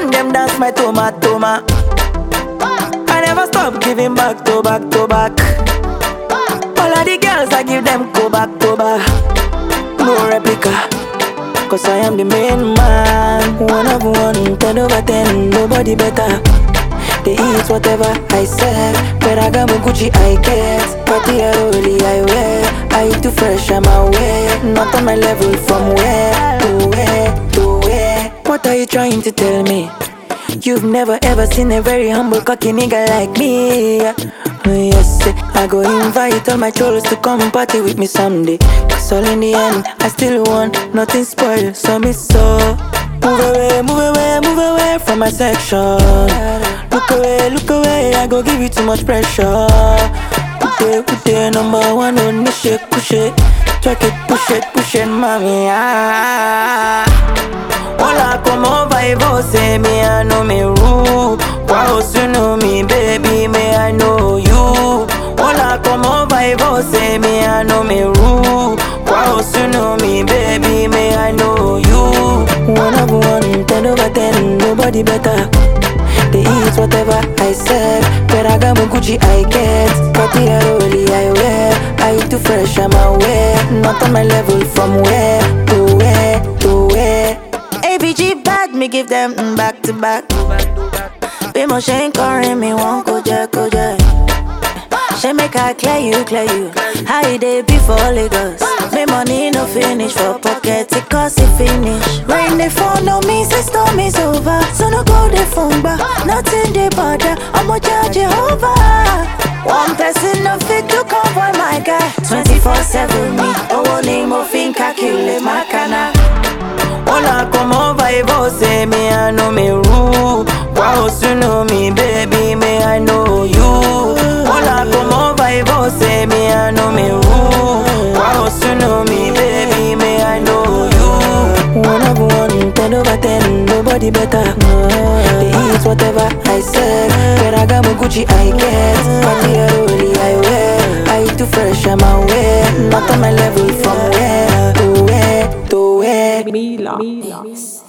song them dance my toma. I never stop giving back to back to back. All of the girls I give them go back to back. No replica, cause I am the main man. 1 of 1, 10 over 10, nobody better. They eat whatever I serve. Ferragamo, Gucci I get. Cartier I wear. I too fresh, I'm aware. Not on my level, from where to where to where. What are you trying to tell me? You've never ever seen a very humble cocky nigga like me. Yes, I go invite all my trolls to come party with me someday. Cause all in the end, I still want nothing spoiled. So me so move away from my section. Look away, I go give you too much pressure. Put it, number 1 on the shake, push it. Track it, push it, mommy. Hola, como vai você? Me I know me rule. Wow, you know me, baby, me I know you. Hola, como vai você? Me I know me rule. Wow, you know me, baby, me I know you. 1 of 1, 10 over 10, nobody better. They eat whatever I serve. Ferragamo, Gucci I get. Cartier I wear. I too fresh, I'm aware. Not on my level, from where to where to where. ABG bad, me give them back to back. Be more shame calling me one go jack. She make I clear you. How you day before Lagos? Me money no finish for pocket, it cost it finish. Rain they fall, no me, say storm is over. So no go the phone back, nothing they bother. I'ma judge Jehovah. One person no fit to convoy my guy. 24/7 me, oh name of fin calculate my cana. Hola, como vai você? Me I know me rule. Wow, you know me, baby, me I know you. Hola, como vai você? Me I know me rule. Wow, you know me, baby, me I know you. 1 of 1, 10 over 10, nobody better. They eat whatever I serve. Ferragamo, Gucci I get. Cartier I wear. I too fresh, I'm aware. Not on my level, from where to where to where. Mila.